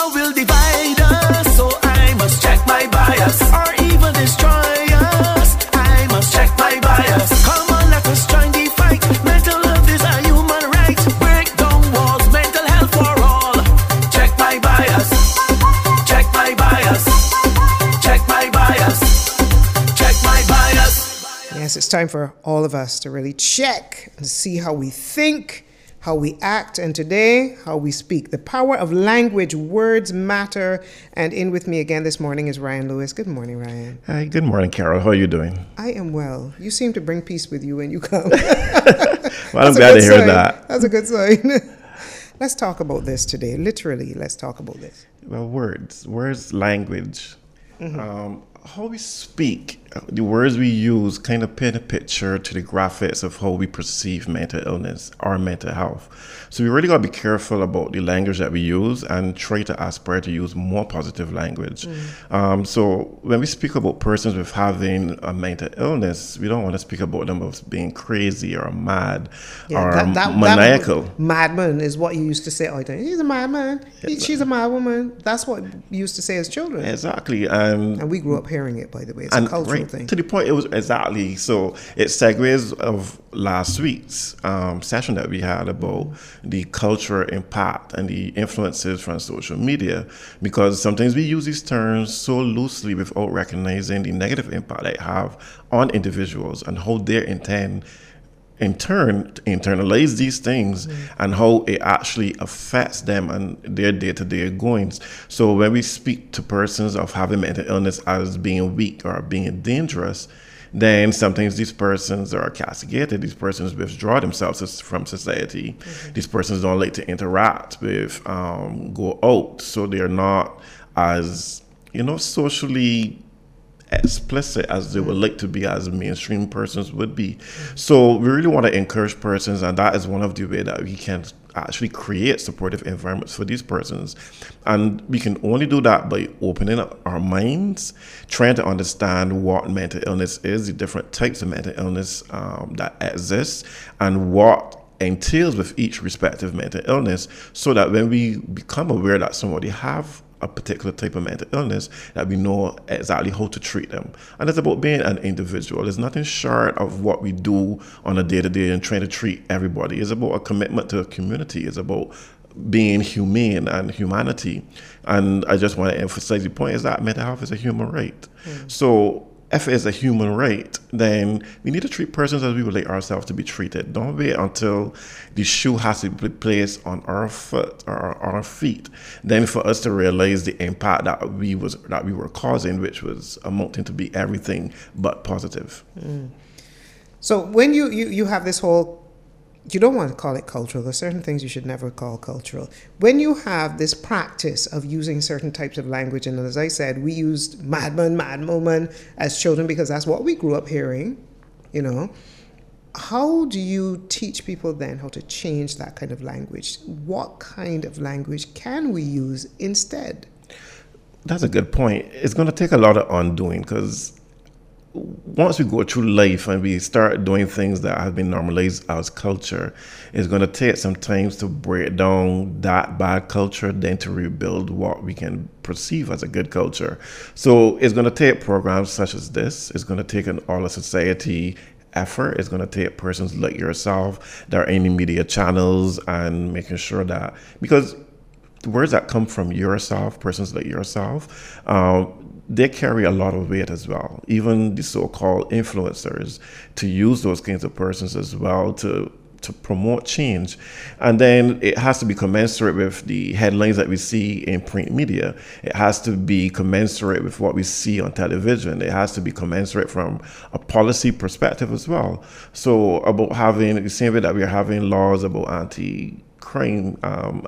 Power will divide us, so I must check my bias, or even destroy us. I must check my bias. Come on, let us join the fight. Mental health is a human right. Break down walls, mental health for all. Check my bias. Check my bias. Check my bias. Check my bias. Yes, it's time for all of us to really check and see how we think, how we act, and today, how we speak. The power of language, words matter. And in with me again this morning is Ryan Lewis. Good morning, Ryan. Hi, good morning, Carol. How are you doing? I am well. You seem to bring peace with you when you come. Well, I'm glad to hear that. That's a good sign. Let's talk about this today. Literally, let's talk about this. Well, words, language. How we speak, the words we use kind of paint a picture to the graphics of how we perceive mental illness or mental health. So we really got to be careful about the language that we use and try to aspire to use more positive language. So when we speak about persons with having a mental illness, we don't want to speak about them as being crazy or mad or maniacal. Madman is what you used to say all the time. He's a madman. She's a mad woman. That's what we used to say as children. Exactly. And we grew up hearing it, by the way. It's a cultural thing. To the point, it was exactly. So it segues of last week's session that we had about the cultural impact and the influences from social media, because sometimes we use these terms so loosely without recognizing the negative impact they have on individuals and how they intend in turn internalize these things and how it actually affects them and their day-to-day goings. So when we speak to persons of having mental illness as being weak or being dangerous, then sometimes these persons are castigated. These persons withdraw themselves from society. These persons don't like to interact with, go out. So they're not as, socially explicit as they would like to be, as mainstream persons would be. So we really want to encourage persons, and that is one of the ways that we can actually create supportive environments for these persons. And we can only do that by opening up our minds, trying to understand what mental illness is, the different types of mental illness that exist, and what entails with each respective mental illness, so that when we become aware that somebody have a particular type of mental illness, that we know exactly how to treat them. And it's about being an individual. There's nothing short of what we do on a day-to-day and trying to treat everybody. It's about a commitment to a community. It's about being humane and humanity. And I just want to emphasize the point is that mental health is a human right. So if it's a human right, then we need to treat persons as we would like ourselves to be treated. Don't wait until the shoe has to be placed on our foot or our feet, then for us to realize the impact that we were causing, which was amounting to be everything but positive. So when you have this whole, you don't want to call it cultural. There's certain things you should never call cultural. When you have this practice of using certain types of language, and as I said, we used madman, mad woman as children because that's what we grew up hearing, how do you teach people then how to change that kind of language? What kind of language can we use instead? That's a good point. It's going to take a lot of undoing, because once we go through life and we start doing things that have been normalized as culture, it's going to take some time to break down that bad culture, then to rebuild what we can perceive as a good culture. So it's going to take programs such as this. It's going to take an all-of-society effort. It's going to take persons like yourself that are in the media channels and making sure that, because the words that come from yourself, persons like yourself, they carry a lot of weight as well. Even the so-called influencers, to use those kinds of persons as well to promote change. And then it has to be commensurate with the headlines that we see in print media. It has to be commensurate with what we see on television. It has to be commensurate from a policy perspective as well. So about having the same way that we're having laws about anti-crime,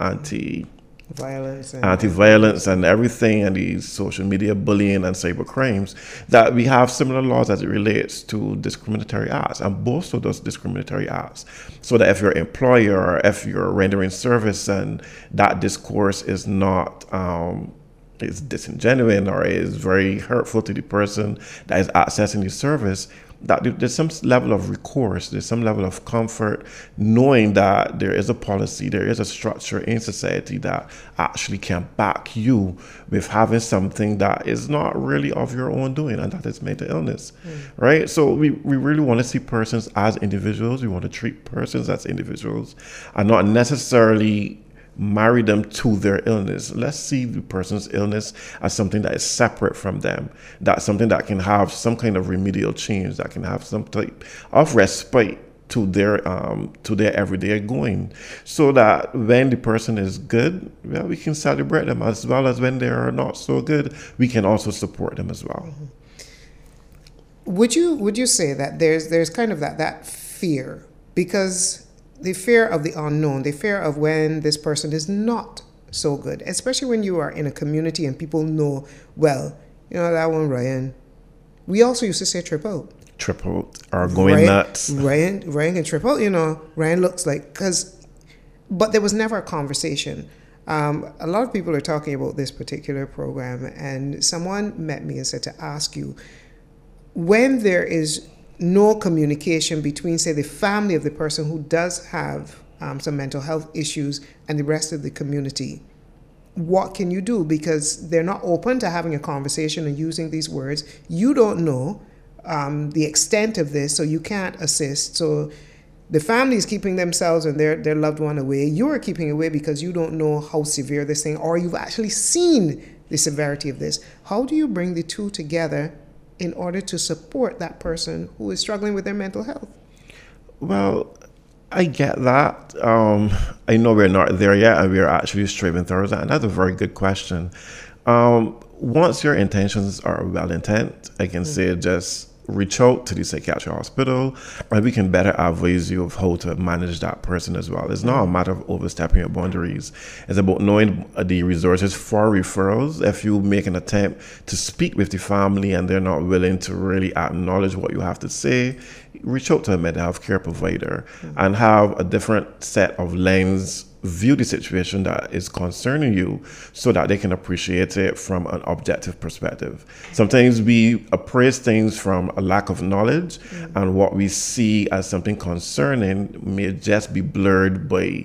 anti-violence and everything, and the social media bullying and cyber crimes, that we have similar laws as it relates to discriminatory acts, and both of those discriminatory acts, so that if your employer or if you're rendering service and that discourse is not is disingenuous or is very hurtful to the person that is accessing the service, that there's some level of recourse, there's some level of comfort knowing that there is a policy, there is a structure in society that actually can back you with having something that is not really of your own doing, and that is mental illness, right? So we really want to see persons as individuals. We want to treat persons as individuals and not necessarily marry them to their illness. Let's see the person's illness as something that is separate from them. That's something that can have some kind of remedial change, that can have some type of respite to their everyday going, so that when the person is good, well, we can celebrate them, as well as when they are not so good, we can also support them as well. Would you say that there's kind of that fear, because the fear of the unknown, the fear of when this person is not so good, especially when you are in a community and people know, well, that one Ryan, we also used to say trip out or going Ryan, nuts. Ryan can trip out, Ryan looks like, but there was never a conversation. A lot of people are talking about this particular program, and someone met me and said to ask you, when there is no communication between, say, the family of the person who does have some mental health issues and the rest of the community, what can you do? Because they're not open to having a conversation and using these words. You don't know the extent of this, so you can't assist. So the family is keeping themselves and their loved one away. You're keeping away because you don't know how severe this thing, or you've actually seen the severity of this. How do you bring the two together in order to support that person who is struggling with their mental health? Well, I get that. I know we're not there yet, and we're actually striving towards that. And that's a very good question. Once your intentions are well intent, I can say just reach out to the psychiatric hospital, and we can better advise you of how to manage that person as well. It's not a matter of overstepping your boundaries. It's about knowing the resources for referrals. If you make an attempt to speak with the family and they're not willing to really acknowledge what you have to say, reach out to a mental health care provider and have a different set of lens view the situation that is concerning you, so that they can appreciate it from an objective perspective. Sometimes we appraise things from a lack of knowledge, and what we see as something concerning may just be blurred by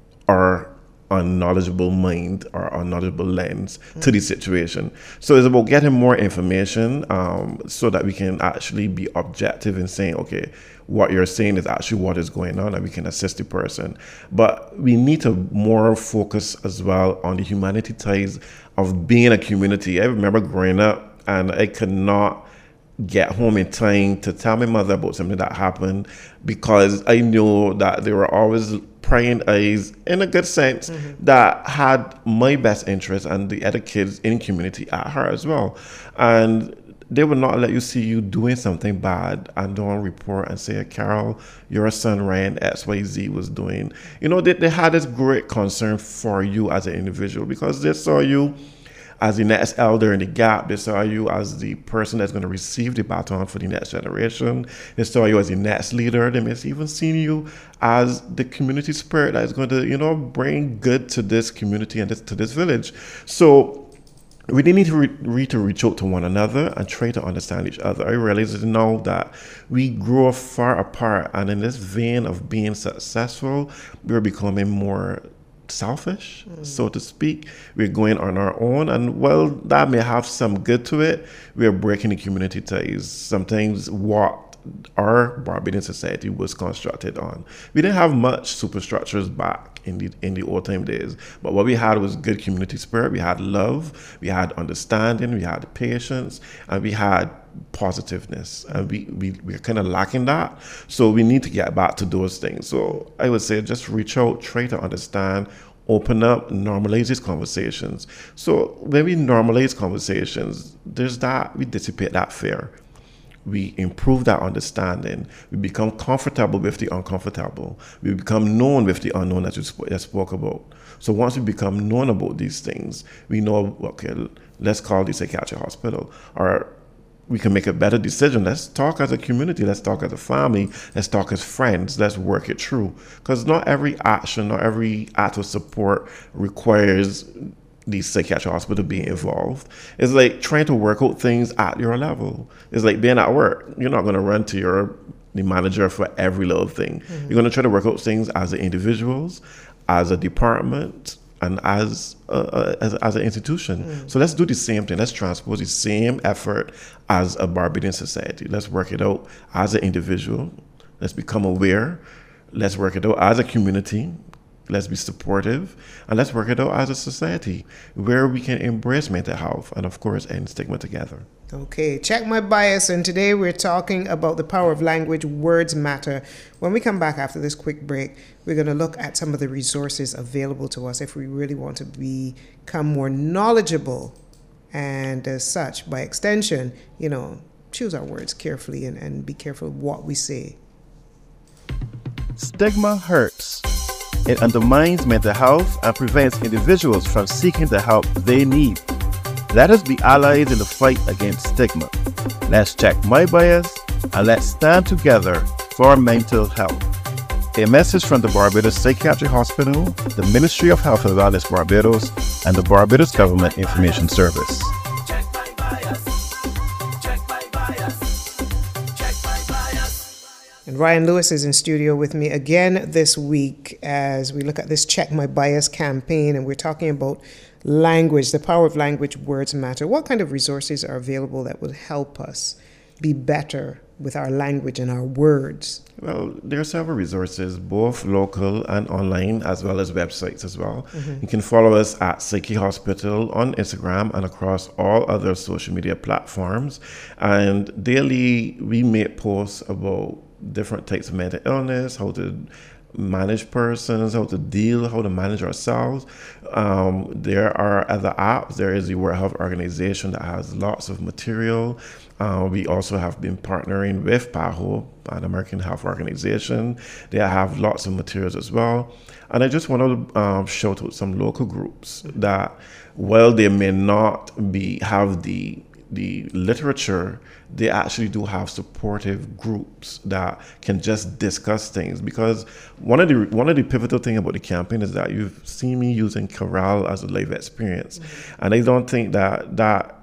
our unknowledgeable mind or unknowledgeable lens to the situation. So it's about getting more information so that we can actually be objective in saying, okay, what you're saying is actually what is going on, and we can assist the person. But we need to more focus as well on the humanity ties of being a community. I remember growing up and I could not get home in time to tell my mother about something that happened, because I knew that there were always prying eyes, in a good sense, that had my best interest and the other kids in community at her as well. And they would not let you see you doing something bad and don't report and say, Carol, your son Ryan XYZ was doing. They had this great concern for you as an individual, because they saw you as the next elder in the gap. They saw you as the person that's going to receive the baton for the next generation. They saw you as the next leader. They may have even seen you as the community spirit that is going to, bring good to this community and to this village. So we need to reach out to one another and try to understand each other. I realize now that we grow far apart, and in this vein of being successful, we're becoming more selfish, so to speak. We're going on our own, and while that may have some good to it, we're breaking the community ties. Sometimes what our Barbadian society was constructed on, we didn't have much superstructures back in the old time days, but what we had was good community spirit. We had love, we had understanding, we had patience, and we had positiveness, and we're kind of lacking that. So we need to get back to those things. So I would say just reach out, try to understand, open up, normalize these conversations. So when we normalize conversations, there's that, we dissipate that fear. We improve that understanding. We become comfortable with the uncomfortable. We become known with the unknown that you spoke about. So once we become known about these things, we know, okay, let's call the psychiatric hospital, or we can make a better decision. Let's talk as a community. Let's talk as a family. Let's talk as friends. Let's work it through. Because not every action, not every act of support requires the psychiatric hospital being involved. It's like trying to work out things at your level. It's like being at work. You're not going to run to the manager for every little thing. You're going to try to work out things as individuals, as a department, and as an institution. So let's do the same thing. Let's transpose the same effort as a Barbadian society. Let's work it out as an individual. Let's become aware. Let's work it out as a community. Let's be supportive, and let's work it out as a society where we can embrace mental health and, of course, end stigma together. Okay, check my bias, and today we're talking about the power of language. Words matter. When we come back after this quick break, we're going to look at some of the resources available to us if we really want to become more knowledgeable, and as such, by extension, choose our words carefully and be careful what we say. Stigma hurts. It undermines mental health and prevents individuals from seeking the help they need. Let us be allies in the fight against stigma. Let's check my bias and let's stand together for mental health. A message from the Barbados Psychiatric Hospital, the Ministry of Health and Wellness Barbados, and the Barbados Government Information Service. Check my bias. Check my bias. Check my bias. And Ryan Lewis is in studio with me again this week as we look at this Check My Bias campaign, and we're talking about language, the power of language. Words matter. What kind of resources are available that would help us be better with our language and our words? Well, there are several resources, both local and online, as well as websites as well. You can follow us at Psyche Hospital on Instagram and across all other social media platforms. And daily, we make posts about different types of mental illness, how to manage persons, how to manage ourselves. There are other apps. There is the World Health Organization that has lots of material. We also have been partnering with PAHO, an American Health Organization. They have lots of materials as well. And I just want to shout out some local groups that, while they may not have the literature, they actually do have supportive groups that can just discuss things. Because one of the pivotal thing about the campaign is that you've seen me using chorale as a live experience, and I don't think that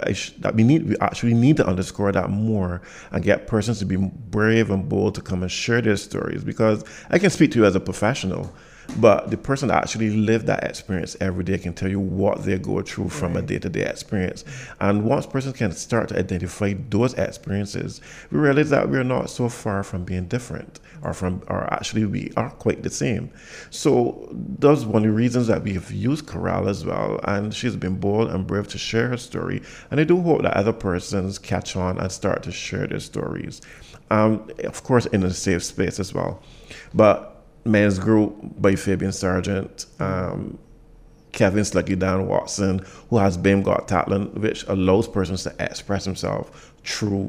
we actually need to underscore that more and get persons to be brave and bold to come and share their stories. Because I can speak to you as a professional, but the person that actually lived that experience every day can tell you what they go through from a day-to-day experience. And once persons can start to identify those experiences, we realize that we're not so far from being different, or actually we are quite the same. So that's one of the reasons that we have used chorale as well. And she's been bold and brave to share her story. And I do hope that other persons catch on and start to share their stories. Of course, in a safe space as well. But Men's Group by Fabian Sargent, Kevin Sluggy Dan Watson, who has BIM Got Talent, which allows persons to express themselves through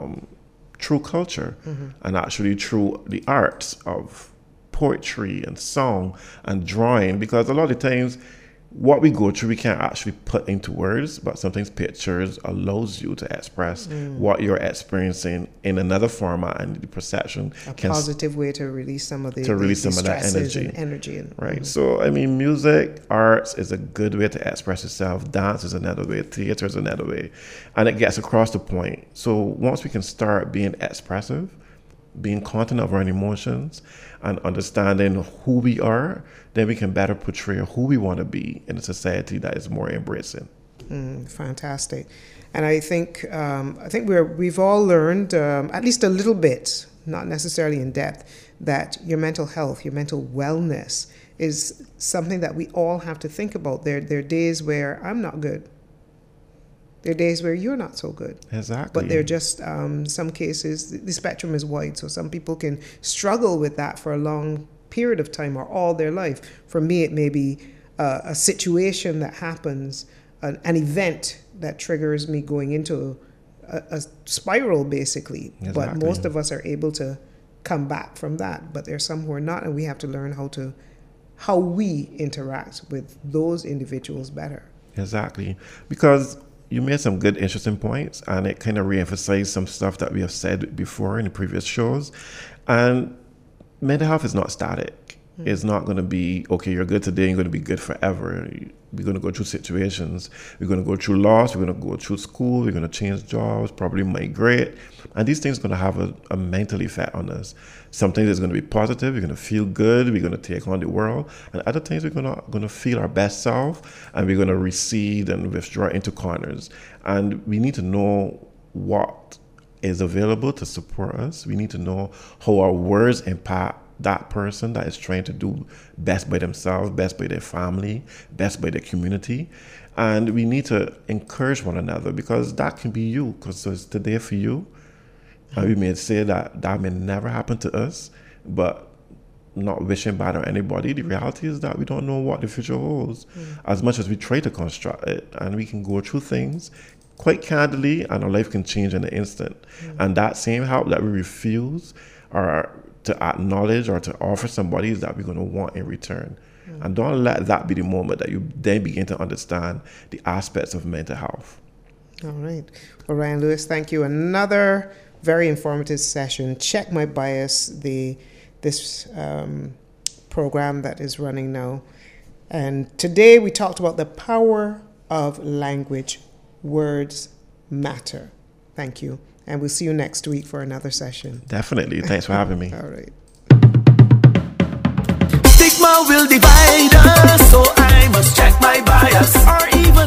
culture and actually through the arts of poetry and song and drawing. Because a lot of times what we go through, we can't actually put into words, but sometimes pictures allows you to express what you're experiencing in another format, and the perception a positive way to release some of the that energy. Right. So, I mean, music, arts is a good way to express yourself. Dance is another way. Theater is another way. And it gets across the point. So once we can start being expressive, being confident of our own emotions, and understanding who we are, then we can better portray who we want to be in a society that is more embracing. Fantastic. And I think we've all learned at least a little bit, not necessarily in depth, that your mental health, your mental wellness is something that we all have to think about. There are days where I'm not good. There are days where you're not so good. Exactly. But they're just, some cases, the spectrum is wide. So some people can struggle with that for a long period of time or all their life. For me, it may be a situation that happens, an event that triggers me going into a spiral, basically. Exactly. But most of us are able to come back from that. But there's some who are not, and we have to learn how we interact with those individuals better. Exactly. Because you made some good, interesting points, and it kind of re-emphasized some stuff that we have said before in the previous shows. And mental health is not static. It's not going to be, okay, you're good today, you're going to be good forever. We're going to go through situations. We're going to go through loss. We're going to go through school. We're going to change jobs, probably migrate. And these things are going to have a mental effect on us. Some things is going to be positive. We're going to feel good. We're going to take on the world. And other things, we're going to feel our best self. And we're going to recede and withdraw into corners. And we need to know what is available to support us. We need to know how our words impact that person that is trying to do best by themselves, best by their family, best by their community. And we need to encourage one another, because that can be you, because it's today for you. And we may say that may never happen to us, but not wishing bad on anybody. The reality is that we don't know what the future holds, as much as we try to construct it. And we can go through things quite candidly, and our life can change in an instant. And that same help that we refuse or to acknowledge or to offer somebody is that we're going to want in return. And don't let that be the moment that you then begin to understand the aspects of mental health. All right. Well, Ryan Lewis, thank you. Another very informative session. Check My Bias, this program that is running now. And today we talked about the power of language. Words matter. Thank you. And we'll see you next week for another session. Definitely. Thanks for having me. All right. Stigma will divide us, so I must check my bias. Or even